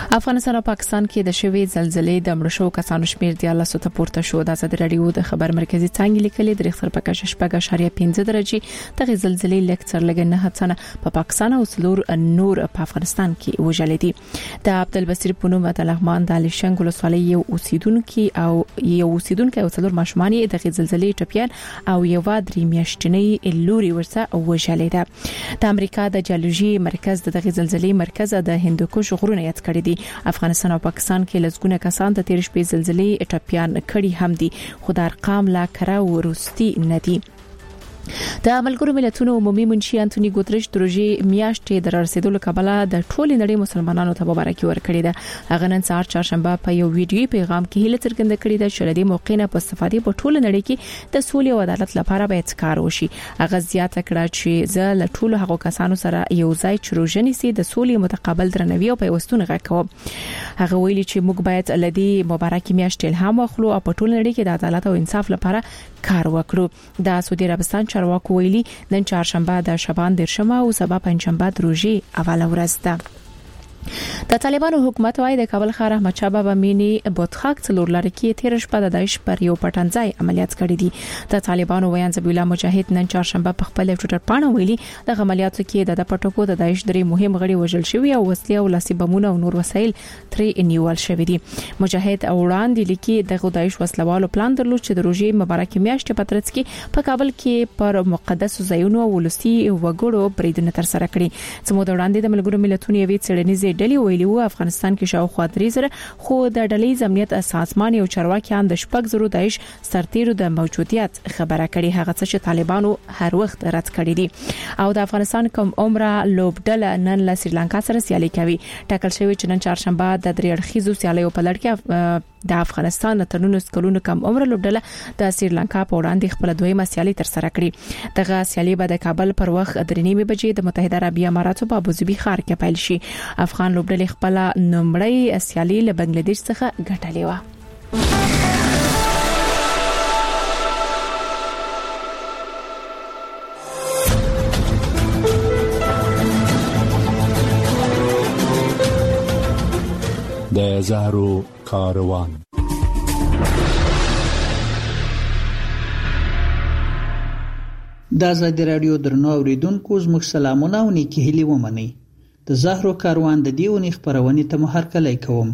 افغانستان او پاکستان کې د شوې زلزلې د مړو شوو کسانو شمېر د 10 ته پورته شو. د ازادي رادیو د خبر مرکزی څنګه لیکلي د ریختر په کچه 6.5 درجه د زلزلې لیکچر لګنه هڅنه په پاکستان او سلور نور په افغانستان کې وژلې دي. د عبدالبصیر پونو متلغمان د لشنګ ولسوالۍ یو اوسیدونکو او سلور ماشومان د زلزلې ټپيان او یو درې میاشتنی لوري ورسره وژلې ده. د امریکا د جیولوژي مرکز د زلزلې مرکز د هندوکش غرونه یاد کړی دي. افغانستان او پاکستان کې لزګونه کسان د 13 شپې زلزلې ټپيان کړي هم دي، خو د ارقام لا کړه ورستي نه دي. د ملګرو ملتونو عمومي منشي انټونی ګوتریش د روزي میاشتې د رسیدلو کبله د ټولي نړۍ مسلمانانو ته مبارکي ورکړې ده. هغه نن سهار چهارشنبه په یو ویډیوي پیغام کې هیله څرګنده کړې ده چې لدې موقع نه په استفادې په ټوله نړۍ کې د سولې او عدالت لپاره باید کار وشي. هغه زیاته کړه چې زه له ټولو هغو کسانو سره یو ځای چروژنې سي د سولې متقابل درناوي او پیوستون غوښتم. هغه ویلي چې موږ باید لدې مبارکي میاشتې الهام واخلو او په ټوله نړۍ کې د عدالت او انصاف لپاره کار وکړو. د سعودي عربستان چارواکو ویلي نن چهارشنبه د شعبان 10 او سبا پنځشنبه د روزي اوله ورځ ده. د طالبانو حکومت وايي د کابل ښار احمد شاه بابا مینی بوتخاک څلور لارې کې 13 شپه د داعش پر یو پټنځای عملیات کړی دي. د طالبانو ویان ذبیح الله مجاهد نن چهارشنبه په خپل ټویټر باندې ویلي د عملیاتو کې د پټکو د داعش درې مهم غړي وژل شوی او وسلې او لاسي بمونه او نور وسایل ترې نیول شوی دي. مجاهد وړاندې لیکي د داعش وسلوالو پلان درلود چې د روزي مبارکي میاشتې په ترڅ کې په کابل کې پر مقدس ځایونو او ولسی وګړو بریدونه تر سره کړي. سمو د وړاندې د ملګرو ملتونو یوې څېړنیزې ډلې ویلي وو افغانستان کې شاوخوا 3,000 خو د ډلې امنیت سازمان یو چارواکیان د 6,000 داعش سرتیرو د موجودیت خبره کړي، هغه څه چې طالبانو هر وخت رد کړي دي. او د افغانستان کوم عمره لوبډله نن له سریلانکا سره سیالي کوي. ټاکل شوی چې نن چهارشنبه د درې اړخیزو سیالیو په لړ کې د افغانستان تر 19 کلونو کم عمر لوبډله د سریلانکا په وړاندې خپل دویمه سیالي تر سره کړي. دغه سیالي به د کابل پر وخت 3:30 بجې د متحده عربي اماراتو په ابوظبي ښار کې پیل شي. افغان لوبډلې خپل نومړی سیالي له بنگلاديش څخه ګټلې و. د زهرو کاروان. د ازادي رادیو درنو اوریدونکو زموږ سلامونه او نیکی هیلې ومنئ. د زهرو کاروان د دیونی خبرونې ته محرکلای کوم.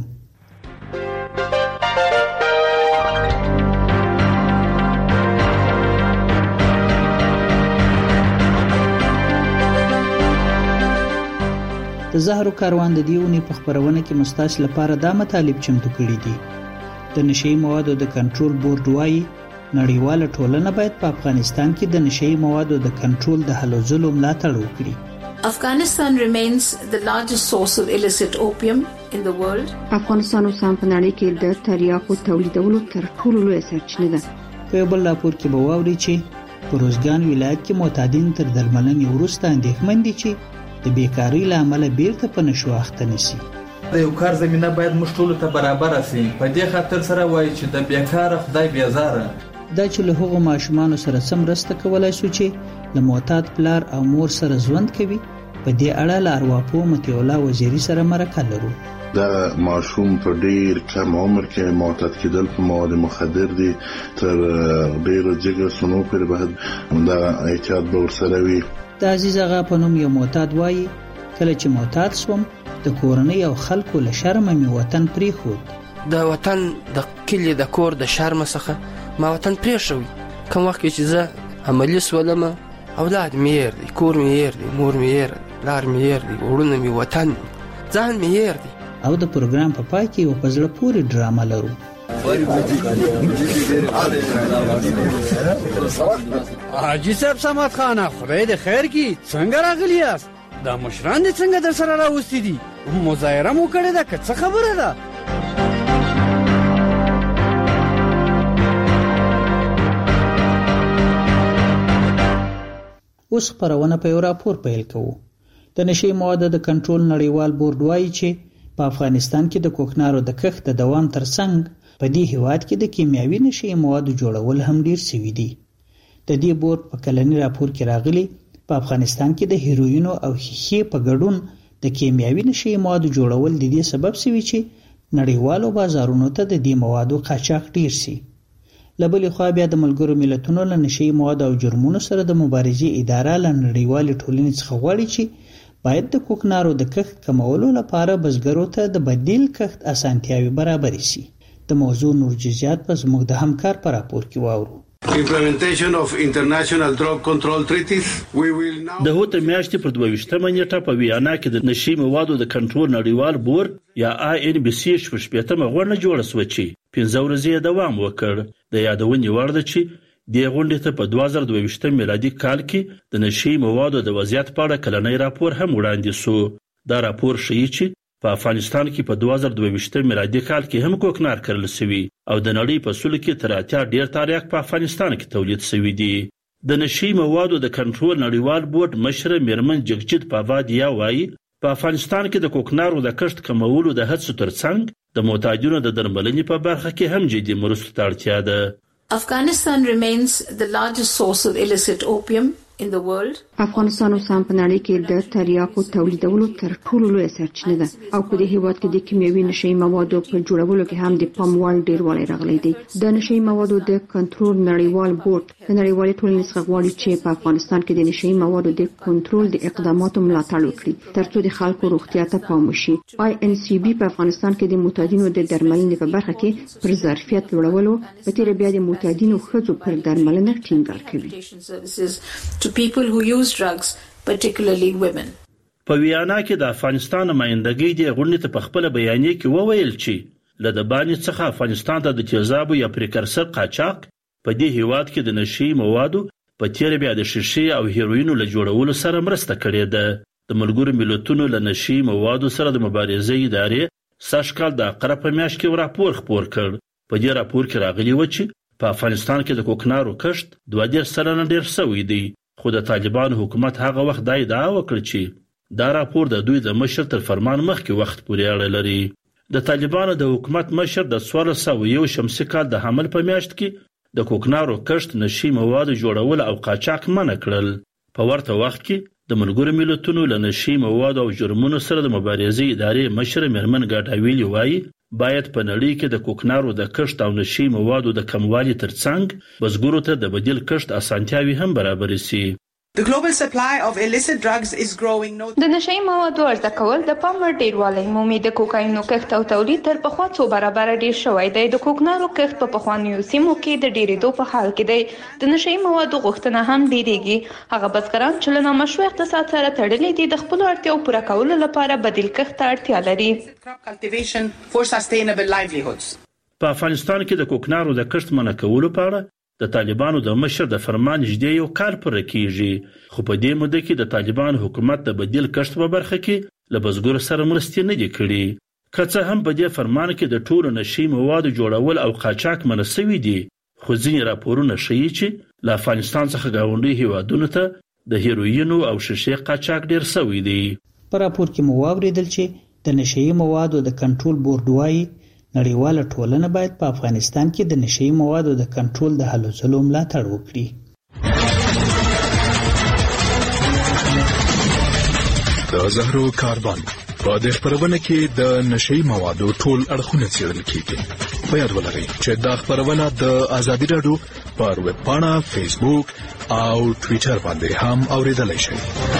د زهرو کاروان د دیونی په خبرونه کې مستاس لپاره دا مطالب چمتو کړي دي. د نشئی موادو د کنټرول بورډ وايي نړیواله ټولنه باید په افغانستان کې د نشئی موادو د کنټرول د هلو ځلو ملاتړ وکړي. Afghanistan remains the largest source of illicit opium in the world. افغانستان اوس هم په نړۍ کې د تریاکو تولیدولو تر ټولو لوی سرچینه ده. په یو بل راپور کې به واوري چې په روزګان ولایت کې معتادین تر درملنې وروسته اندېښمن دي چې د بیکاری له امله بیرته په نشو اخته نشي. د یو کار زمينه باید موږ ټول ته برابر شي. په دې خاطر سره وایي چې د بیکاره خدای بیزاره. دا چې له هغو ماشومانو سره سم رسته کولای شو چې له معتاد پلار او مور سره ژوند کوي. په دې اړه له ارواپو متي الله وزیری سره مرکه لرو. دا ماشوم په ډیر کم عمر کې معتاد کېدل په مواد مخدر دي تر ډیر جګر سنو پر به دا احتیاط به ورسره وي. د عزیز آغا په نوم یو معتاد وایي کله چې معتاد شوم د کورنۍ او خلکو له شرمه می وطن پریښود. د وطن د کلی د کور د شرم څخه ما وطن پریښوي. کوم وخت چې زه عملی سولم اولاد مې ير دي، کور مې ير دي، مور مې ير دي، لار مې ير دي، وړونه مې وطن ځان مې ير دي. او د پروګرام په پای کې یو په زړه پورې ډرامه لرو. حاجی صاحب سمات خانه خدای دې خیر کی څنګه راغلی یاست؟ دا مشران دې څنګه در سره راوستي دي؟ مظاهره مو کړې ده که څه خبره ده؟ اوس خبرونه په یو راپور پیل کوو. د نشئی موادو د کنټرول نړیوال بورډ وايي چې په افغانستان کې د کوکنارو د کښت د دوام ترڅنګ په دې هیواد کې د کیمیاوي نشئی موادو جوړول هم ډیر سوي دي. د دې بورډ په کلنی راپور کې راغلي په افغانستان کې د هیروین او ښیښې په ګډون د د کیمیاوي نشي موادو جوړول د دې سبب شوی چې نړیوالو بازارونو ته د دې موادو قاچاق ډیر شي. لبلې خوا بیا د ملګرو ملتونو له نشي موادو او جرمونو سره د مبارزې اداره له نړیوالې ټولنې څخه غواړي چې باید د کوکنارو د کښت کمولو لپاره بزګرو ته د بدیل کښت اسانتیاوي برابر شي. د موضوع نور جزئیات په زموږ د همکار په راپور کې واورو. Implementation of international drug control treaties. We will now د هوته میاشتې پر 22 نیټه په ویانا کې د نشي موادو د کنټرول نړیوال بورډ یا INBC شپږمه غونډه جوړه شوه چې 15 ورځې دوام وکړ. د یادونې وړ ده چې د غونډې ته په 2022 میلادي کال کې د نشي موادو د وضعیت په اړه کلنی راپور هم وړاندې شو. دا راپور ښیي چې په افغانستان کې په 2022 میلادي کال کې هم کوکنار کرل شوی او د نړۍ په سلو کې تر 80 ډیر تاریخ په افغانستان کې تولید شوی دی. د نشي موادو د کنټرول نړیوال بورډ مشر میرمن جگجیت پاوادیا وایي په افغانستان کې د کوکنارو د کښت کمولو د هڅو ترڅنګ د معتادینو د درملنې په برخه کې هم جدي مرستو ته اړتیا ده. Afghanistan remains the largest source of illicit opium in the world. افغانستان اوس هم په نړۍ کې د تریاکو تولیدولو تر ټولو لویه سرچینه ده او په دې هیواد کې د کیمیاوي نشي موادو په جوړولو کې هم د پام وړ ډیروالی راغلی دی. د نشي موادو د کنټرول نړیوال بورډ د نړیوالې ټولنې څخه غواړي چې په افغانستان کې د نشي موادو د کنټرول د اقداماتو ملاتړ وکړي ترڅو د خلکو روغتیا ته پام وشي. INCB په افغانستان کې د معتادینو د درملنې په برخه کې پر ظرفیت لوړولو په تیر بیا د معتادینو ښځو پر درملنه ټینګار کوي. To people who use drugs, particularly women. په ویانا کې د افغانستان نمائندګۍ د غونډې ته په خپل بیانیه کې وویل چې له د باندې څخه افغانستان ته د تیزابو یا پریکرسر قاچاق په دې هیواد کې د نشي موادو په تیر بیا د شیشې او هیروینو له جوړولو سره مرسته کړې ده. د ملګرو ملتونو له نشي موادو سره د مبارزې ادارې سږکال د اقرب په میاشت کې راپور خپور کړ. په دې راپور کې راغلی و چې په افغانستان کې د کوکنارو کښت 22% ډیر شوی دی. خو د طالبانو حکومت هغه وخت دا ادعا وکړه چې دا راپور د دوی د مشر تر فرمان مخکې وخت پورې اړه لري. د طالبانو د حکومت مشر د 1401 شمسي کال د حمل په میاشت کې د کوکنارو کښت نشي موادو جوړول او قاچاق منع کړل. په ورته وخت کې د ملګرو ملتونو له نشي موادو او جرمونو سره د مبارزې ادارې مشر میرمن ګاډاویلی وایي باید په نړۍ کې د کوکنارو د کښت او نشي موادو د کموالي ترڅنګ بزګرو ته د بدیل کښت اسانتیاوي هم برابر شي. The global supply of illicit drugs is growing. د نشي موادو عرضه کول د پام وړ ډیروالی مومي. د کوکاینو کښت او تولید تر پخوا څو برابر ډیر شوی دی. د کوکنارو کښت په پخوانیو سیمو کې د ډیرېدو په حال کې دی. د نشي موادو غوښتنه هم ډیریږي. هغه بزګران چې له نامشروع اقتصاد سره تړلي دي د خپل اړتیاو پوره کولو لپاره بدیل کښت ته اړتیا لري. په افغانستان کې د کوکنارو د کښت منع کولو په اړه د طالبانو د مشر د فرمان نږدې یو کال پوره کیږي. خو په دې موده کې د طالبانو حکومت د بدیل کښت په برخه کې له بزګرو سره مرستې نه دي کړي. که څه هم په دې فرمان کې د ټولو نشي موادو جوړول او قاچاق منع شوي دي، خو ځینې راپورونه ښیي چې له افغانستان څخه ګاونډي هیوادونو ته د هیروینو او شیشې قاچاق ډیر شوی دی. په راپور کې مو واوریدل چې د نشي موادو د کنټرول بورډ وايي نړیواله ټولنه باید په افغانستان کې د نشي موادو د کنټرول د هلو ځلو ملاتړ وکړي. د زهرو کاربن په دې خبرونه کې د نشي موادو ټول اړخونه څېړل کیږي. په یاد ولرئ چې دا خبرونه د ازادي راډیو پر ویب پاڼه، فیسبوک او ټوئیټر باندې هم اوریدلای شئ.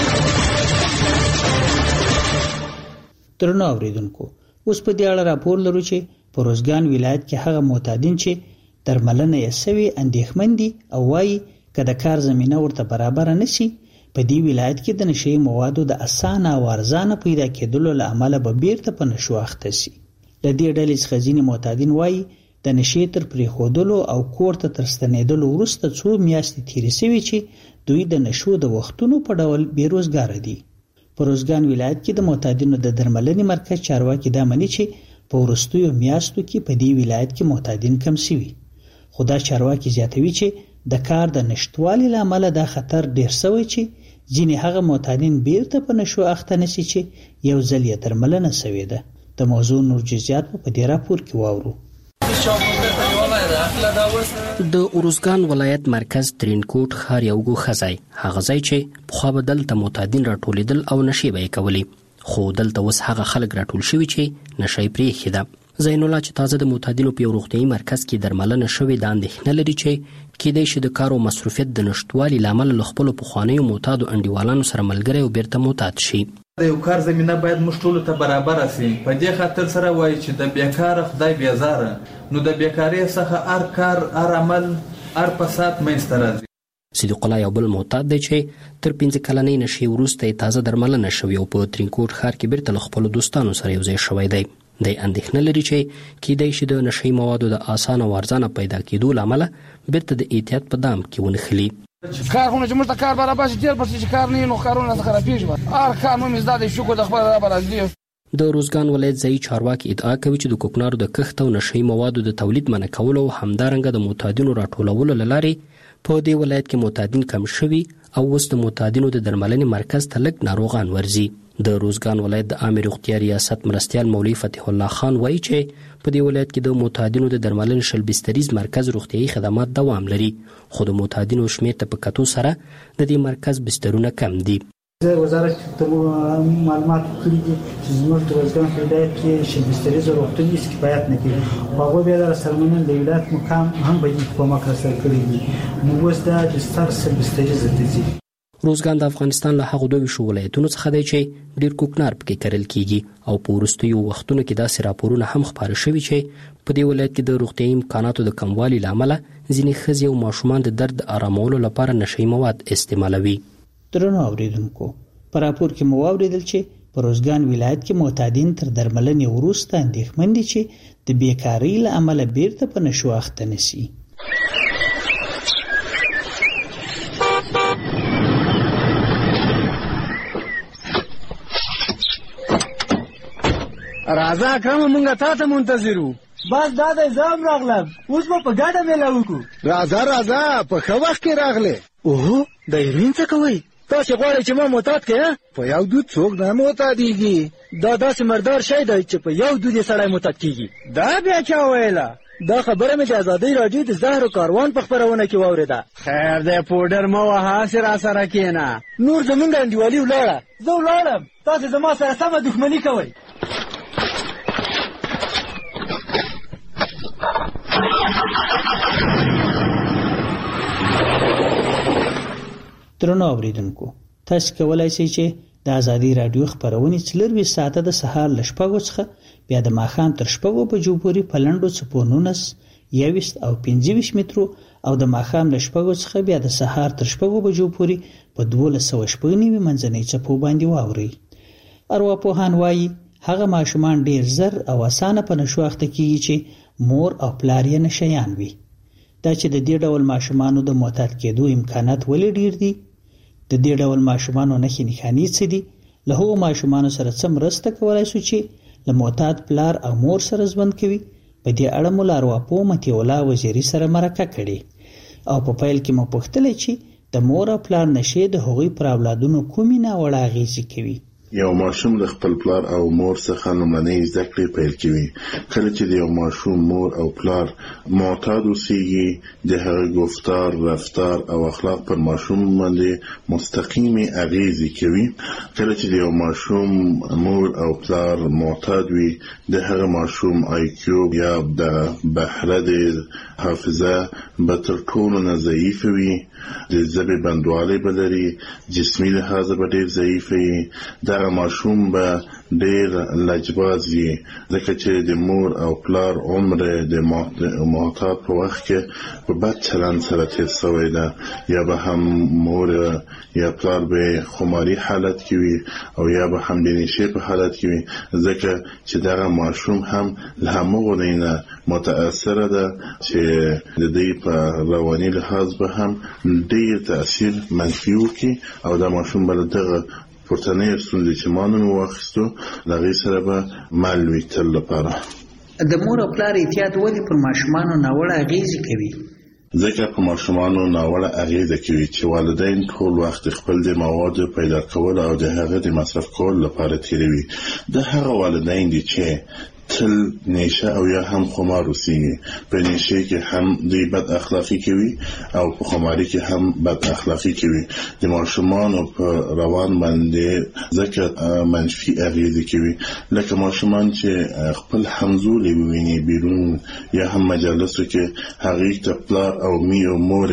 درنو اوریدونکو، اوس په دې اړه راپور لرو چې په روزګان ولایت کې هغه معتادین چې درملنه یې سوي اندېښمن دي او وایي که د کار زمینه ورته برابر نشي په دې ولایت کې د نشي موادو د اسانه او ارزانه پیدا کېدلو له امله به بیرته په نشو اخته شي. د دې ډلې څخه ځینې معتادین وایي د نشي تر پرېښودلو او کور ته تر ستنېدلو وروسته څو میاشتې تېرې شوي چې دوی د نشو د وختونو په ډول بېروزګاره دي. په روزګان ولایت کې د معتادینو د درملنې مرکز چارواکي دا مني چې په وروستیو میاشتو کې په دې ولایت کې معتادین کم شوي. خو دا چارواکي زیاتوي چې د کار د نشټوالي له امله دا خطر ډیر شوی چې ځینې هغه معتادین بیرته په نشو اخته نشي چې یو ځل یې درملنه شوې ده. د موضوع نور جزئیات په دې راپور کې واورو. د اروزګان ولایت مرکز ترینکوټ ښار یو ګوښه ځای، هغه ځای چې پخوا به دلته معتادین راټولېدل او نشې به یې کولې. خو دلته اوس هغه خلک راټول شوي چې نشه یې پرېښې ده. زین الله چې تازه د معتادینو په یو روغتیایي مرکز کې درملنه شوې ده اندېښنه لري چې کیدای شي د کار او مصروفیت د نشتوالي له امله له خپلو پخوانیو معتادو انډیوالانو سره ملګری او بیرته معتاد شي. د یو کار زمینه باید موږ ټولو ته برابره سي. په دې خاطر سره وایي چې د بیکاره خدای بیزاره، نو د بیکارۍ څخه هر کار، هر عمل، هر فساد منځته راځي. صدیق الله یو بل معتاد دی چې تر 5 کلنۍ نشې وروسته یې تازه درملنه شوې او په ترینکوټ ښار کې بیرته له خپلو دوستانو سره یو ځای شوی دی. دی اندېښنه لري چې کیدای شي د نشهیي موادو د اسانه او ارزانه پیدا کېدو له امله بیرته د احتیاط په دام کې ونښلي. کارونه چې موږ ته کار برابر شي ډېر پسې چې کار نه وي نو کارونه راته خرابېږي. هر کار مو مې زده دی شکر د خپل رب راضي. د روزګان ولایت ځایي چارواکي ادعا کوي چې د کوکنارو د کښت او نشهیي موادو د تولید منع کولو او همدارنګه د معتادینو راټولولو له لارې په دې ولایت کې معتادین کم شوي او اوس د معتادینو د درملنې مرکز ته لږ ناروغان ورځي. د روزګان ولایت د عامه روغتیا ریاست مرستیال مولوي فتح الله خان وایي چې په دې ولایت کې د معتادینو د درملنې شل بستریز مرکز روغتیایي خدمات دوام لري، خو د معتادینو شمېر ته په کتو سره د دې مرکز بسترونه کم دي. وزارت ته معلومات کړي دي چې زموږ د روزګان ولایت کې شل بستریز روغتون هیڅ کفایت نه کوي. هغوی بیا د سرمنن د ولایت مقام هم به دې کومک راسره کړی دي. نو اوس دا بستر شل بستریز ته ځي. روزګان د افغانستان له هغو 22 ولایتونو څخه دی چې ډیر کوکنار پکې کرل کیږي او په وروستیو وختونو کې داسې راپورونه هم خپاره شوي چې په دې ولایت کې د روغتیایي امکاناتو د کموالي له امله ځینې ښځې او ماشومان د درد آرامولو لپاره نشهیي مواد استعمالوي. درنو اوریدونکو، په راپور کې مو واوریدل چې په روزګان ولایت کې معتادین تر درملنې وروسته اندېښمن دي چې د بیکارۍ له امله بیرته په نشو اخته نشي. راځه اکرم مونږه تا ته منتظر وو. بس دا د زام راغلم، اوس به په ګډه میله وکړو. راځه په ښه وخت کې راغلې. اوهو د هیروین څه کوئ؟ تاسې غواړئ چې ما معتاد کړې؟ په یو دود څوک نه معتادېږي. دا داسې مردار شی دی چې په یو دود یې سړی معتاد کېږي. دا بیا چا ویله؟ دا خبره مې د ازادۍ راډیو د زهرو کاروان په خپرونه کې واورېده. خیر دی پوډر مه وهه، هسې راسره کښېنه. نور زمونږ انډیوالي ولاړه، زه ولاړم، تاسې زما سره سمه دښمني کوئ. درنو اوریدونکو، تاسو کولای شئ چې د ازادي رادیو خبرونه 24 ساعته د سهار ل 6 څخه بیا د ماښام تر 6 بجو پورې په لنډو څپو 19 21 او 25 مترو او د ماښام ل 6 څخه بیا د سهار تر 6 بجو پورې په 1290 منځنۍ څپو باندې واوري. ارواپوهان وایي هغه ماشومان ډیر زر او اسانه په نشو اخته کیږي چې مور او پلار یې نشيان وي. دا چې د دې ډول ماشومانو د معتاد کېدو امکانات ولې ډیر دي؟ د دې ډول ماشومانو نښې نښانې څه دي؟ له هغو ماشومانو سره څه مرسته کولای شو چې له معتاد پلار او مور سره ژوند کوي؟ په دې اړه مو له ارواپوه مطیع الله وزیري سره مرکه کړې او په پیل کې مو پوښتلې چې د مور او پلار نشې د هغوی پر اولادونو کومې ناوړه اغېزې کوي. یو ماشوم د خپل پلار او مور څخه لومړنۍ زده کړې پیل کوي. کله چې د یو ماشوم مور او پلار معتاد اوسېږي، د هغه گفتار، رفتار او اخلاق پر ماشوم باندې مستقیمې اغېزې کوي. کله چې د یو ماشوم مور او پلار معتاد وي، د هغه ماشوم IQ یا د بهره د حافظه به تر ټولو نه ضعیف وي، د ژبې بندوالی به لري، جسمي لحاظه به ډېر ضعیف وي. دغه ماشوم به ډېر لجباز وي، ځکه چې د مور او پلار عمر د معتاد په وخت کې په بد چلند سره تېر شوی ده، یا به هم مور یا پلار به خماري حالت کې وي او یا به هم د نشې په حالت کې وي، ځکه چې دغه ماشوم هم له همغو نه متاثره ده چې د دې په رواني لحاظ به هم ډېر تاثیر منفي وکړي او دا ماشوم به دغه پورتنۍ ستونزې چې ما نن واخیستو له هغې سره به مل وي تل لپاره. د مور او پلار احتیاط ولې پر ماشومانو ناوړه اغېزې کوي؟ ځکه په ماشومانو ناوړه اغېزه کوي چې والدین ټول وخت خپل د موادو پیدا کول او د هغه د مصرف کول لپاره تیروي. د هغه والدین دي چې تل نشه او یا هم خمار اوسیږي. په نشه کې هم دوی بد اخلاقی کوي او په خماري کې هم بد اخلاقی کوي. د ماشومانو په روان باندې ځکه منفي اغیزې کوي، لکه ماشومان چې خپل همزولي وویني بیرون یا هم مجالسو کې هغې ته پلار او مور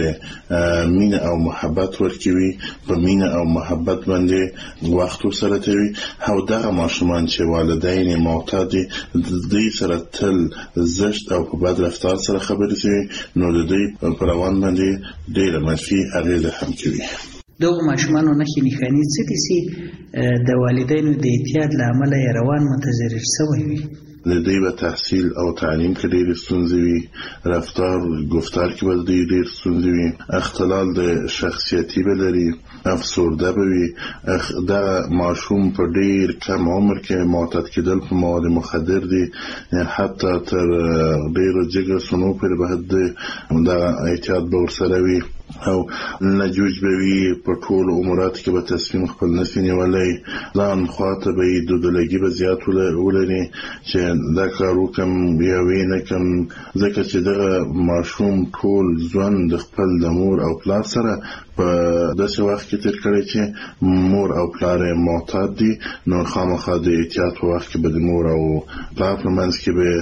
مینه او محبت ورکوي، په مینه او محبت باندې وخت ورسره تېروي. او دغه ماشومان چې والدین معتاد دي د دوی سره تل زشت او په بد رفتار سره خبرې کوي، نو د دوی په روان باندې ډېره منفي اغیزه هم کوي. دغه ماشومانو نښې نښانې څه دي چې د والدینو د اعتیاد له امله یې روان متضرر شوی وي؟ د دوی به تحصیل او تعلیم کې ډېرې ستونزې وي، رفتار گفتار کې به دوی ډېر ستونزې وي، اختلال د شخصیتي به لري، افسرده به وي. دغه ماشوم په ډېر کم عمر کې معتاد کېدل په مواد مخدر دي، حتی تر ډېرو جګر سنو پورې به دغه اعتیاد به ورسره وي او نجوج به وي. په ټول امورات کې به تصمیم خپل نشي نیولی، ځان خواته به یې دودلګي به زیات ولري چې دا کار وکم یا وی نه کم، ځکه چې دغه ماشوم ټول ژوند د خپل د مور او پلار سره په داسې وخت کې تیر کړی چې مور او پلار یې معتاد دي، نو خامخا د احتیاط په وخت کې به د مور او پلار په منځ کې به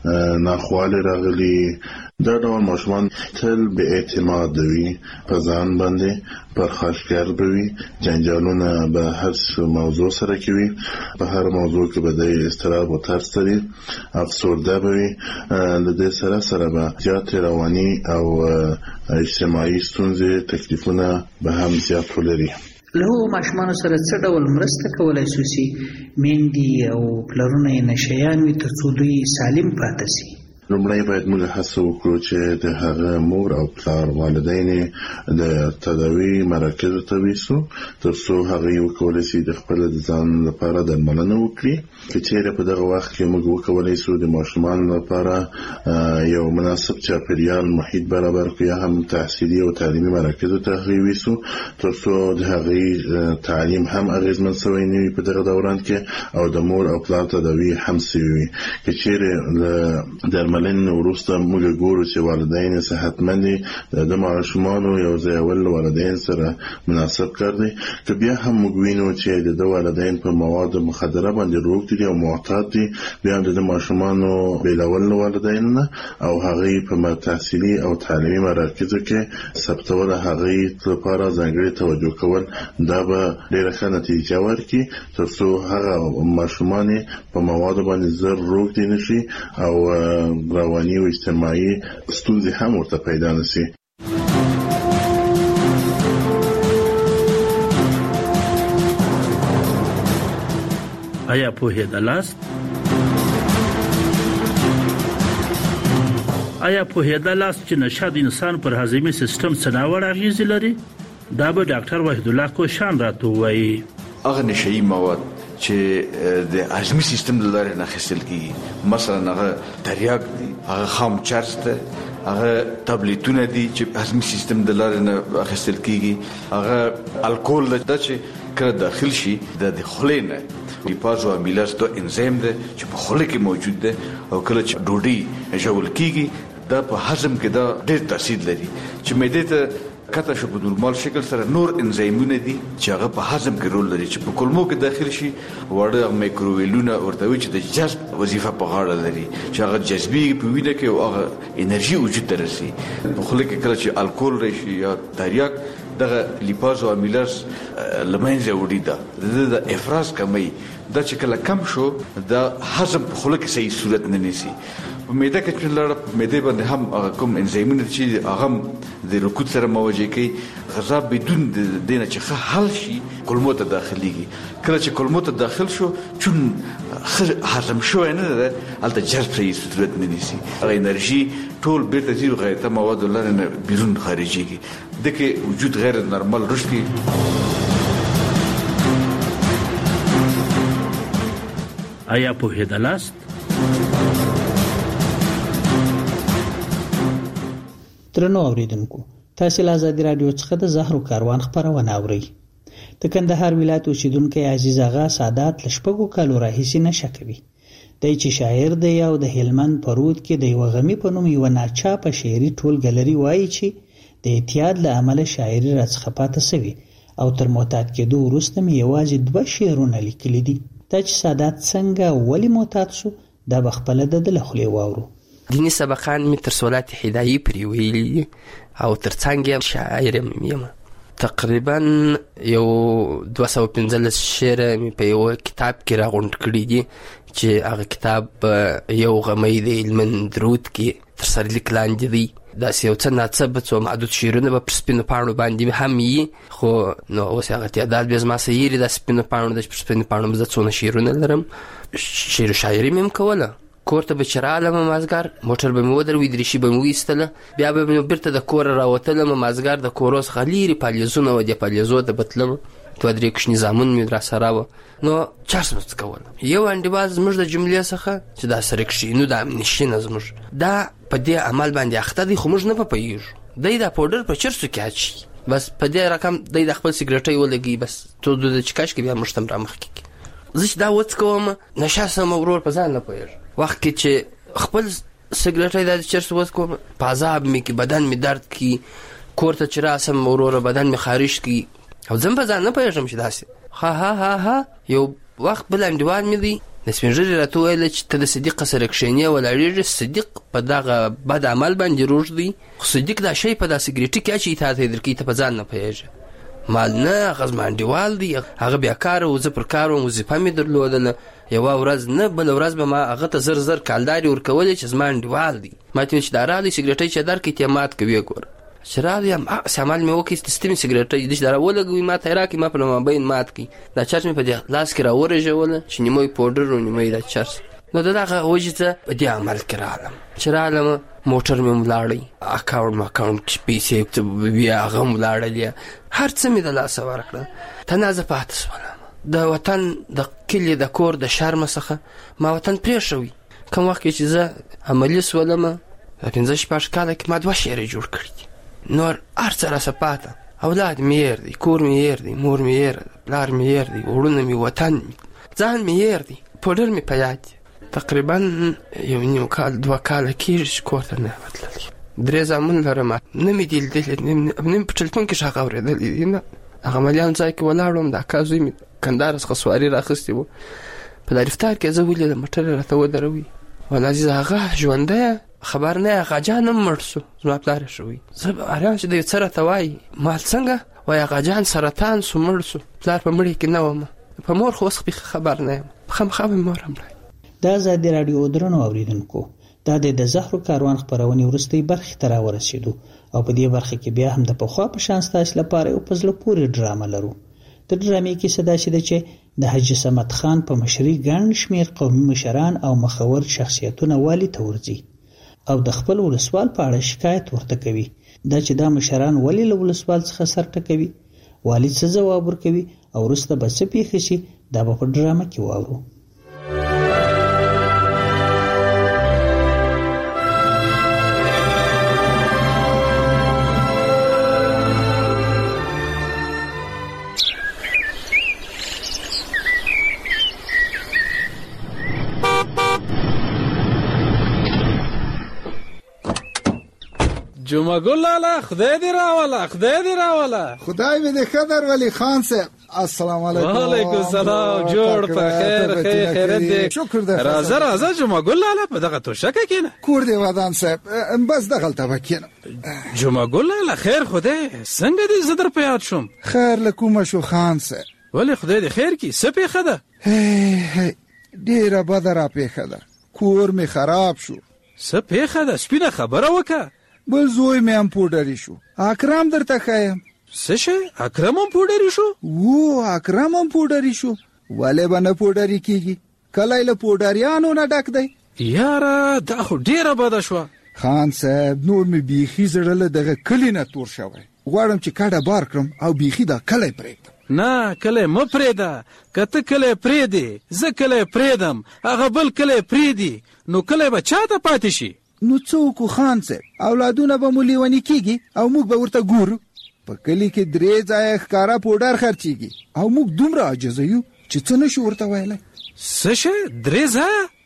ناخوالې راغلي. دا ډول ماشومان تل بې اعتماد وي، په ځان باندې پرخاشګر به وي، جنجالونه به هر موضوع سره کوي، په هر موضوع کې به د اضطراب او ترس لري، افسرده به وي. له دې سره به زیاتې رواني او اجتماعي ستونزې تکلیفونه به هم زیات ولري. له هغو ماشومانو سره څه ډول مرسته کولی شو چې میندې او پلرونه یې نشیان وي تر څو دوی سالم پاتې شي؟ لومړی باید موږ هڅه وکړو چې د هغه مور او پلار والدین د تداوی مراکزو ته ویسو تر څو هغه وکولای شي د خپل ځان لپاره درملنه وکړي. که چیرې په دغه وخت کې موږ وکولای شو د ماشومان لپاره یو مناسب چاپیریال محیط برابر کړو یا هم تحصیلي او تعلیمي مراکزو ته ویسو تر څو د هغه تعلیم هم اغیزمن شوی نه وي په دغه دوران کې او د مور او پلار تداوی هم شوی وي. که چیرې درملنې وروسته موږ ګورو چې والدین صحتمند دي، د ماشومانو یو ځای ول والدین سره مناسب کار دی. که بیا هم موږ وینو چې د والدین په مواد مخدره باندې روږدي او معتاد دي، بیا د ماشومانو بیلول والدین نه او هغه په تحصیلي او تعلیمي مراکزو کې ثبتول هغه لپاره ځانګړي توجه کول، دا به ډیره ښه نتیجه ورکړي تر څو هغه ماشومان په مواد باندې زر روږدي نشي او رواني او اجتماعي ستونزې هم ورته پیدا نشي. آیا پوهېدلاست چې نشه د انسان پر هضمي سیستم څه ناوړه اغېزې لري؟ دا به ډاکټر وحید الله کوشان راته وایي. هغه نشهیي مواد چې د هضمي سیستم د لارې نه اخیستل کیږي، مثلا هغه تریاک دي، هغه خام چرس ده، هغه ټابلیټونه دي چې هضمي سیستم د لارې نه اخیستل کیږي، هغه الکول ده چې کله داخل شي د خولې نه لیپاز او امیلاز ته انزیم ده چې په خوله کې موجود ده او کله چې ډوډۍ ژوول کیږي دا په هضم کې دا ډېر تاثیر لري چې معده ته کته شو په نورمال شکل سره نور انزیمونه دي چې هغه په هضم کې رول لري چې په کولمو کې داخل شي وړه مایکروویلونه ورته وي چې د جذب وظیفه په غاړه لري چې هغه جذبي په وینه کې او هغه انرژي وجود ته رسي. په خوله کې کله چې الکول راشي یا تریاک دغه لیپاز او امیلاز لمنځه وړي د افراز کمی دا چې کله کم شو دا هضم په خوله کې صحیح صورت نه نیسي. په معده کې چې لاره معده باندې هم کوم انزیمونه چې هغه د رکود سره مواجه کوي غذا بدون د دینه چې حل شي کولمو ته داخليږي. کله چې کولمو ته داخل شو چون هضم شو نه ده البته جذب صحیح صورت نه نیسي، هغه انرژي ټول بیرته زیرو غیرته مواد لرنه بیرون خارجيږي دغه وجود غیر نورمال رشد کی. آیا پوهېدلاست؟ درنو اوریدونکو، تاسو له آزادي رادیو څخه د زهرو کاروان خبرونه اورئ. د کندهار ولایت اوسیدونکو عزیز آغا سادات لشپږو کالو راهیسې نشه کوي. د دی چې شاعر دی او د هلمند په رود کې د یوه غمي په نوم یوه ناچاپه شعري ټولګه لري، وایي چې د اعتیاد له امله شاعري راڅخه پاته سوې او تر معتاد کېدو وروسته مې یوازې 2 شعرونه لیکلي دي. دا چې سادات څنګه ولې معتاد سو دا به خپله د ده له خولې واورو. دیني سبقان مې تر صلات هدایي پرې ویلي او تر څنګ یم شاعر یم. تقریبا یو 215 شعر مې په یو کتاب کې راغونډ کړي دي چې هغه کتاب یو غمی د هلمند رود کې تر سرلیک لاندې دی. داسې یو څه ناڅه څو محدود شعرونه به پر سپینو پاڼو باندې هم وي، خو نو اوس هغه تعداد بیا زما څه یېري دا سپینو پاڼو د پر سپینو پاڼو به زه څونه شعرونه لرم. شعر و شاعري مې هم کوله. کور ته به چې رالم مازدیګر موټر به مې ودروي، دریشي به مې وایستله، بیا به مې بیرته د کوره راوتلم. مازدیګر د کورو څخه لرې پالیزونه وه، دې پالیزو ته به تلم، 2-3 کوچني زامن مې راسره وه. نو چا څه څه کوله. یو انډیوال زموږ د جملې څخه چې دا سرکشینو دا امنیشینه زموږ دا په دې عمل باندې اخته دی، خو موږ نه په پوهېږو. دی دا پوډر په چرسو کې اچوي، بس په دې رقم دی د خپل سګرټۍ ولګوي، بس تو د چکش کې بیا موږ ته هم رامخکې کړي. زه چې دا وڅکوم نشه سم ورور په ځان نه پوهېږم. وخت کې چې خپل سګرټۍ دا د چرسو وڅکوم په عذاب مې کې بدن مې درد کی، کور ته چې راسم وروره بدن مې خارش کی او زم په ځان نه پوهېږم چې داسې. ها یو وخت بل انډیوال مې دی د سپین ږیري راته وویل چې ته د صدیق سره کښېنې ولاړېږې، صدیق په دغه بد عمل باندې روږ دی، خو صدیق دا شی په دا سګرېټي کې اچوي تا ته یې درکوي، ته په ځان نه پوهېږې. مال نه، هغه زما انډیوال دی، هغه بیکاره و، زه پر کار وم، وظیفه مې درلودله. یوه ورځ نه بله ورځ به ما هغه ته زر کالدارې ورکولې چې زما انډیوال دی. ما ته ویل چې دا راغلی سګرېټۍ چې درکوي ته یې مات کوي. ګوره چې راغلی هغسې عمل مې وکړي سپینې سګرېټۍ دي چې دا راولګوي ما ته یې راکړي، ما په مابین مات کړي. دا چرس مې په دې لاس کې راورژوله چې نیمه یې پوډر و نیمه یې دا چرس. نو د دغه وجې ته په دې عمل کې راغلم. چې راغلم موټر مې ولاړی، اکاونټ چې پیسې بیا هغه هم ولاړلې، هر څه مې د لاسه ورکړه. تنازه پاته شولم. د وطن د کلي د کور د شرمه څخه ما وطن پرېښوي. کوم وخت کې چې زه عملي شولم 15-16 کاله کې ما 2 شعرې جوړ کړي دي. نور هر څه راسه پاته. اولاد مې هېر دی، کور مې هېر دی، مور مې هېر دی، پلار مې هېر دی، وروڼه مې، وطن مې، ځان مې هېر دی، پوډر مې په یاد دی. تقریبا 1.5 کاله کېږي چې کور ته نه یم تللی. 3 زامن لرم، نه مې دي لیدلي، نه مې په ټلیفون کې غږ اورېدلی دي. نه هغه عملیان ځای کې ولاړ وم، د اکا زوی مې کندهار څخه سواري راخیستې وه، په دارفتار کې زه ولیدم موټر یې راته ودروي. ولا عزیز هغه ژوندی خبر نه، هغه جان هم مړ سو، زما پلار یې شوی. زه حیران چې دی څه راته وایي، مال څنګه وایي هغه جان سرطان سو مړ سو، پلار په مړي کې نه وم، په مور خو اوس خبر نه یم، خامخا به مور هم رایي. د ازادي راډیو درنو اوریدونکو، دا د زهرو کاروان خپرونې وروستۍ برخې ته راورسېدو او په دې برخه کې بیا هم د پخوا په شان ستاسو لپاره یو په زړه پورې ډرامه لرو. د ډرامې کیسه داسې ده چې د حاجي صمد خان په مشرۍ ګڼ شمېر قومي مشران او مخور شخصیتونه والي ته ورځي او د خپل ولسوال په اړه شکایت ورته کوي. دا چې دا مشران ولې له ولسوال څخه سر ټکوي، والي څه ځواب ورکوي او وروسته به څه پېښه شي، دا به په ډرامه کې واورو. جمعه ګل لاله، خدای دې راوله، خدای دې راوله. خدای مې دې خدر ولی خان صاحب. السلام علیکم. وعلیکم السلام. جوړ په خیر، خیرت دې. شکر دې. راځه جمعه ګل لاله په دغه توشکه کېنه. کور دې ودان صاحب، بس دغلته به کېنم. جمعه ګل لاله خیر خدای، څنګه دې زه در په یاد شوم؟ خیر له کومه شو خان صاحب؟ ولې خدای دې خیر کړي، څه پېښه ده؟ ډېره بده را پېښه ده، کور مې خراب شو. څه پېښه ده؟ سپینه خبره وکړه. بل زوی مې هم پوډري شو. اکرم درته ښیم. څه شی؟ اکرم هم پوډري شو؟ و اکرم هم پوډري شو. ولې به نه پوډري کېږي؟ کلی له پوډریانو نه ډک دی. یاره دا خو ډېره بده شوه. خان صاحب نور مې بیخي زړه له دغه کلي نه تور شوی. غواړم چې کډه بار کړم او بیخي دا کلی پرېږدم. نه کلی مه پرېږده، که ته کلی پرېږدې زه کلی پرېږدم، هغه بل کلی پرېږدي، نو کلی به چا ته پاتې شي؟ نو څه وکړو خان صاحب؟ اولادونه به مو لیوني کېږي او موږ به ورته ګورو. په کلي کې 3 ځایه ښکاره پوډر خرڅېږي او موږ دومره عاجزه یو چې څه نشو ورته ویلی. څه شی؟ 3 ځایه؟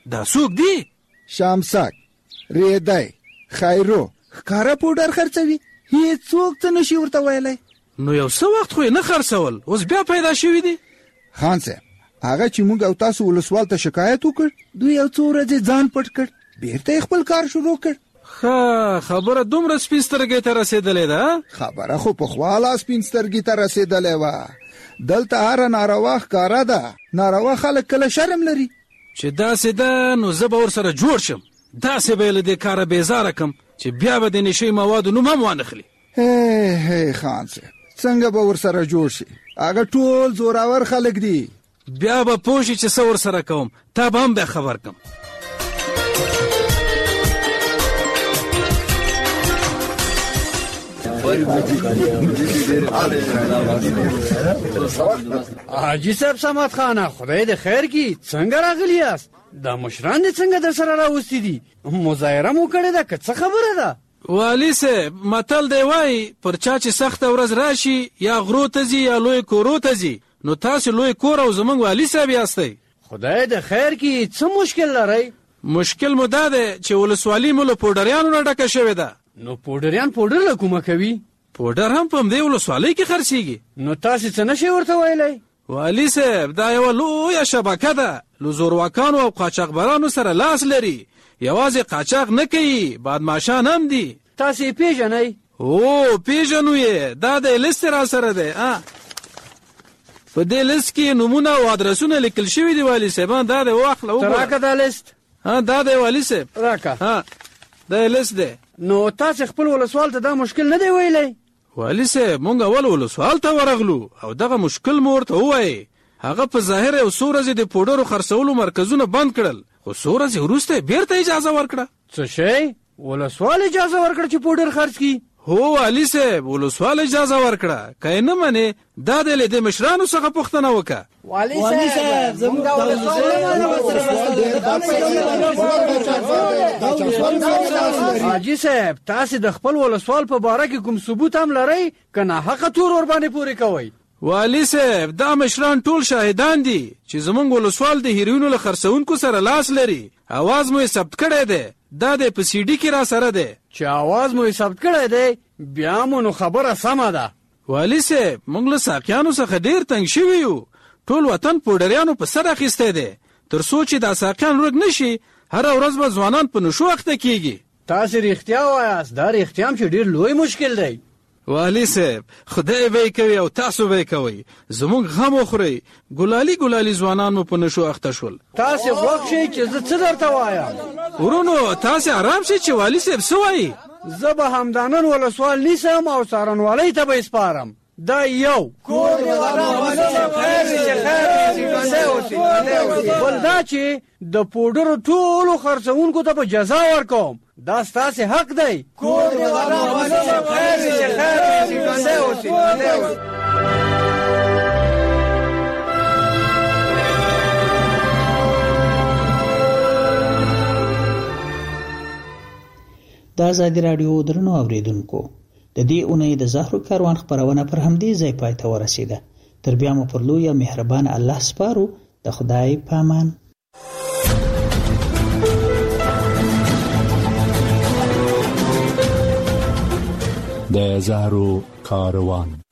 دا څوک دی؟ شامسک، ریدی، خیرو ښکاره پوډر خرڅوي، هیڅوک څه نشي ورته ویلی. نو یو څه وخت خو یې نه خرڅول، اوس بیا پیدا شوي دي؟ خان صاحب، هغه چې موږ او تاسو ولسوال ته شکایت وکړ، دوی یو څو ورځې ځان پټ کړ، بیرته یې خپل کار شروع کړ. خبره دومره سپین سترګې ته رسېدلې ده؟ خبره خو پخوا لا سپین سترګې ته رسېدلې وه. دلته هره ناروا ښکاره ده. ناروا خلک کله شرم لري. چې داسې ده نو زه به ورسره جوړ شم، داسې به یې له دې کاره بیزاره کړم چې بیا به د نشې موادو نوم هم وانخلي. هی خان صاحب، څنګه به ورسره جوړ شي؟ هغه ټول زوراور خلک دي. بیا به پوه شي چې څه ورسره کوم، تا به هم بیا خبر کړم. حاجی صاحب صمد خانه، خدای دې خیر کړي، څنګه راغلی یاست؟ دا مشران دې څنګه در سره راوستي دي؟ مظاهره مو کړې ده که څه خبره ده؟ والي صاحب، متل دی وایي پر چا چې سخته ورځ راشي یا غرو ته ځي یا لوی کورو ته ځي. نو تاسو لوی کور او زمونږ والي صاحب یاستئ. خدای دې خیر کړي، څه مشکل لرئ؟ مشکل مو دا دی چې ولسوالي مو له پوډریانو نه ډکه شوې ده. نو پوډریان پوډر له کومه کوي؟ پوډر هم په همدې ولسوالۍ کې خرڅېږي. نو تاسې څه نشئ ورته ویلی؟ والي صاحب، دا یوه لویه شبکه ده، له زورواکانو او قاچاقبرانو سره لاس لري. یوازې قاچاق نه کوي، بادماشان هم دي. تاسې یې پیژنئ؟ هو پیژنو یې، دا د لیست را سره دی. په دې لیست کې نومونه او ادرسونه لیکل شوي دي والي صاحب. دا دی واخله وګوره. ته راکه دا لیست. دا دی والي صاحب، راکه. دا لیست دی. نو تاسې خپل ولسوال ته دا مشکل نه دی ویلی؟ والي صاحب، مونږ اول ولسوال ته ورغلو او دغه مشکل مو ورته ووایي. هغه په ظاهر یو څو ورځې د پوډرو خرڅولو مرکزونه بند کړل، خو څو ورځې وروسته بیرته اجازه ورکړه. څه شی؟ ولسوال اجازه ورکړه چې پوډر خرڅ کړي؟ هو والي صاحب، ولسوال اجازه ورکړه. که یې نه منې، دا دی له دې مشرانو څخه پوښتنه وکړه. والي صاحب، زموږ د ولسوال حاجي صاحب، تاسې د خپل ولسوال په باره کې کوم ثبوت هم لرئ که ناحقه تور ورباندې پورې کوئ؟ والي صاحب، دا مشران ټول شاهدان دي چې زمونږ ولسوال د هیروینو له خرڅونکو سره لاس لري. اواز مو یې ثبت کړی دی، دا دی په سی ډي کې را سره دی. چې اواز مو یې ثبت کړی دی، بیا مو نو خبره سمه ده. والي صاحب، موږ له ساقیانو څخه ډېر تنګ شوي یو. ټول وطن پوډریانو په سر اخیستی دی. تر څو چې دا ساقیان ورک نه شي، هره ورځ به ځوانان په نشو اخته کېږي. تاسې رښتیا وایاست، دا رښتیا هم چې ډېر لوی مشکل دی. والي صاحب، خدای به یې کوي او تاسو به یې کوئ. زموږ غم وخورئ. ګلالي ځوانان مو په نشو اخته شول. تاسې غوږ شئ چې زه څه درته وایم. ورونو، تاسې آرام شئ چې والي صاحب څه وایي. زه به همدانن ولسوال نیسم او څارنوالۍ ته به یې سپارم. دا یو کور دې بل دا چې د پوډرو ټولو خرڅونکو ته به جزا ورکوم. دا ستاسې حق دی. کور دې د ازادي راډیو درنو اوریدونکو، د دې اونۍ د زهرو کاروان خپرونه پر همدې ځای پای ته ورسیده. تر بیا مو پر لوی مهربان الله سپارو. د خدای پامان. د زهرو کاروان.